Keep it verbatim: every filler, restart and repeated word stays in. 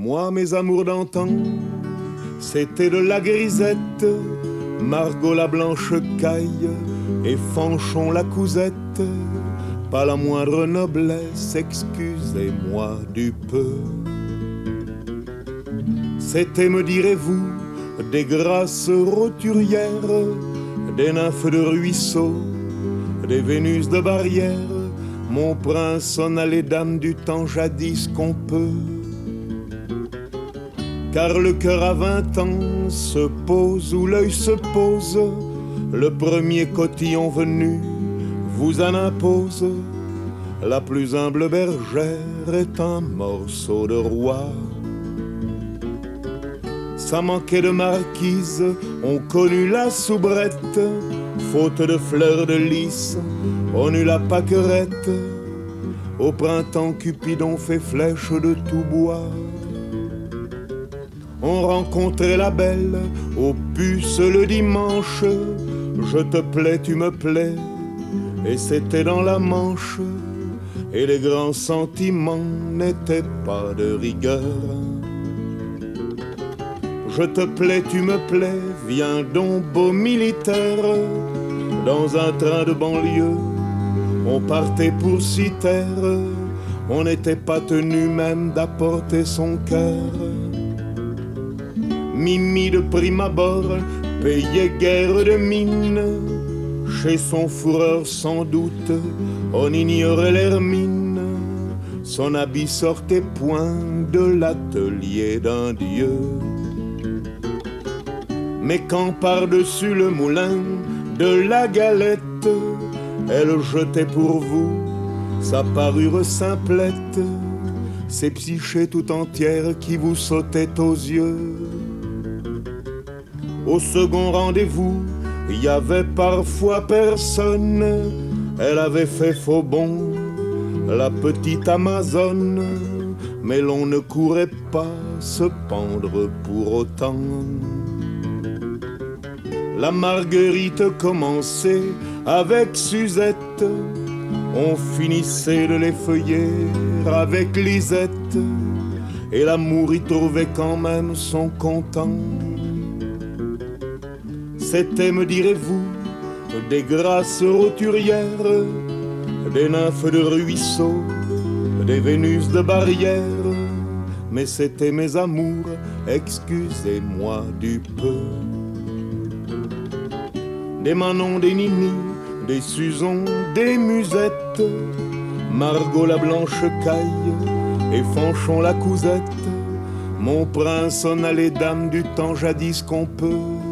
Moi, mes amours d'antan, c'était de la grisette, Margot la blanche caille et Fanchon la cousette. Pas la moindre noblesse, excusez-moi du peu. C'était, me direz-vous, des grâces roturières, des nymphes de ruisseau, des Vénus de barrière. Mon prince en a les dames du temps jadis qu'on peut. Car le cœur à vingt ans se pose où l'œil se pose. Le premier cotillon venu vous en impose. La plus humble bergère est un morceau de roi. Ça manquait de marquise, on connut la soubrette. Faute de fleurs de lys, on eut la pâquerette. Au printemps, Cupidon fait flèche de tout bois. On rencontrait la belle aux puces le dimanche. Je te plais, tu me plais, et c'était dans la Manche. Et les grands sentiments n'étaient pas de rigueur. Je te plais, tu me plais, viens donc beau militaire. Dans un train de banlieue, on partait pour Citerre. On n'était pas tenu même d'apporter son cœur. Mimi de prime abord payait guère de mine. Chez son fourreur sans doute on ignorait l'hermine. Son habit sortait point de l'atelier d'un dieu. Mais quand par-dessus le moulin de la galette elle jetait pour vous sa parure simplette, ces psychés tout entières qui vous sautaient aux yeux. Au second rendez-vous, il y avait parfois personne. Elle avait fait faux bond, la petite Amazone. Mais l'on ne courait pas se pendre pour autant. La Marguerite commençait avec Suzette. On finissait de les feuiller avec Lisette. Et l'amour y trouvait quand même son content. C'était, me direz-vous, des grâces roturières, des nymphes de ruisseau, des Vénus de barrière. Mais c'était mes amours, excusez-moi du peu. Des Manon, des Nini, des Suzon, des Musettes, Margot la blanche caille et Fanchon la cousette. Mon prince en a les dames du temps jadis qu'on peut.